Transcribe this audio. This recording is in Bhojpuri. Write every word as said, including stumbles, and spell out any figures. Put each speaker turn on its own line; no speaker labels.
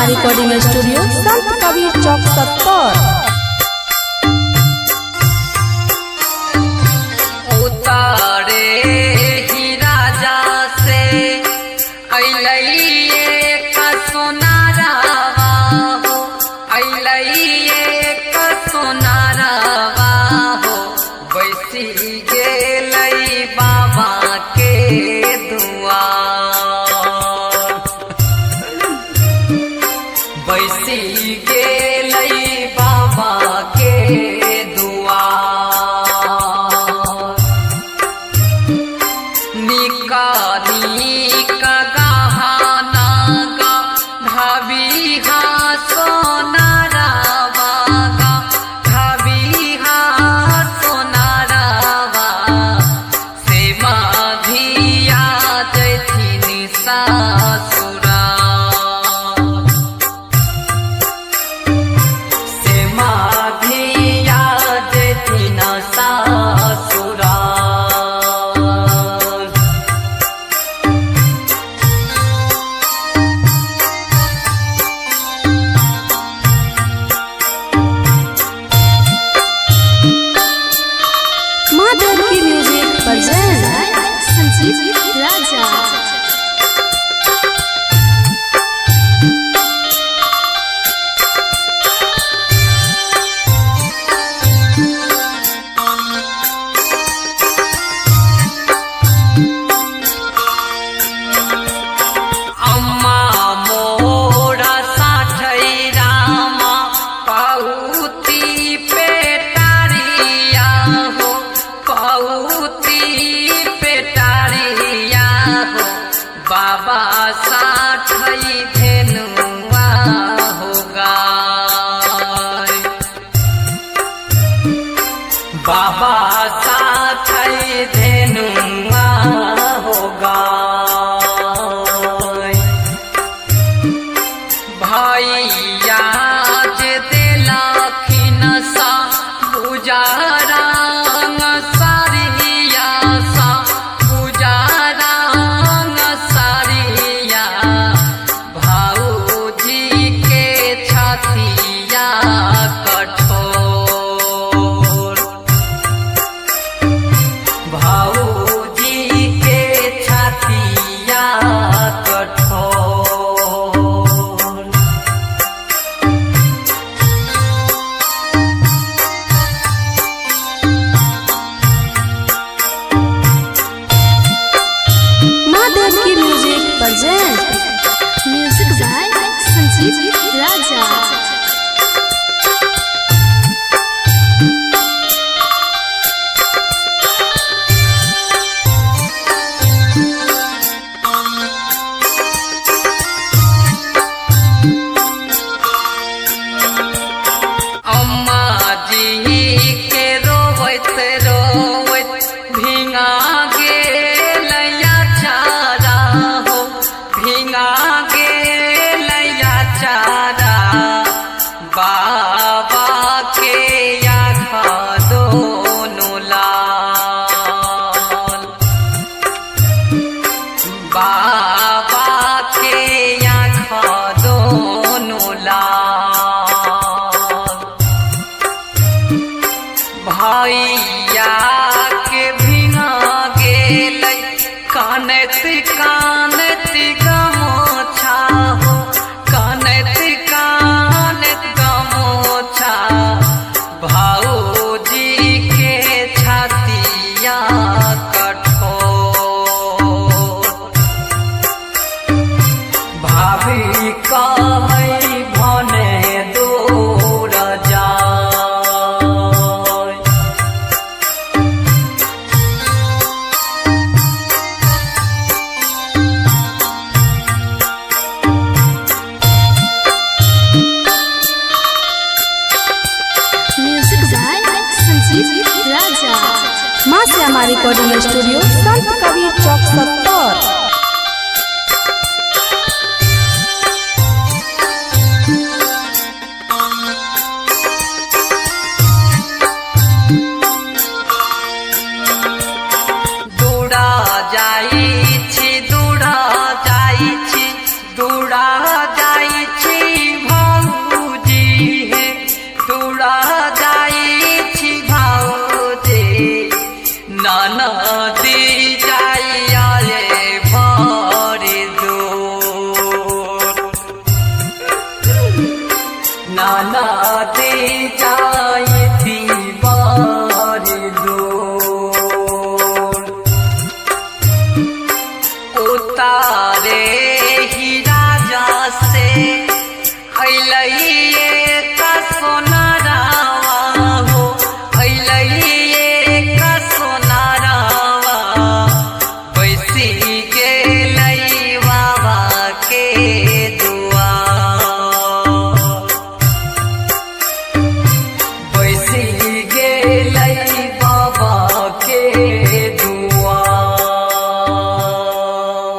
श्यामा रिकॉर्डिंग स्टूडियो संत कबीर चौक सत्तर।
उतारे ही राजा से अइलैये का सोनारावा हो, अइलैये का सोनारावा हो, बैसी गेलै बाबा के दुआर, बैसी गेलै बाबा के दुआर। निका निका गहना गा ढाबिहा सोनारावा गा ढाबिहा सोनारावा, से माधिया जैथिन सासुराल, से माधिया जैथिन सासुराल।
माधव की म्यूजिक प्रेजेंट संजीव राजा।
अम्मा मोरा साठै रामा पहुती पेटारिया हो, पहुती पेटारिया हो, बाबा साठै धेनुआ हो गाय, बाबा साठै धेनुआ हो गाय। भैया जे देलखिन सा गुजारंग सारिया सा गुजारंग सारिया, भाऊजी के छतिया कठोर, भाऊजी के छतिया कठोर।
माधव की music present music by Sanjeev Raja.
अम्मा जी के रोवत रोवत भिंगा गेलैया चारा हो, भिंगा गेलैया चारा, बाबा के आँखा दोनों लाल, बाबा के आँखा दोनों लाल। भैया के भिंगा गेलै कानत कानत गमोछा हो, कानत कानत गमोछा, भाऊजी के छतिया कठोर, भाभी कहै भने दूर जाय।
Music by Sanjeev Raja. माँ श्यामा रिकॉर्डिंग स्टूडियो संत कबीर चौक सत्तर।
जाई छी दूड़ा जाई छी दूड़ा जाई छी लिया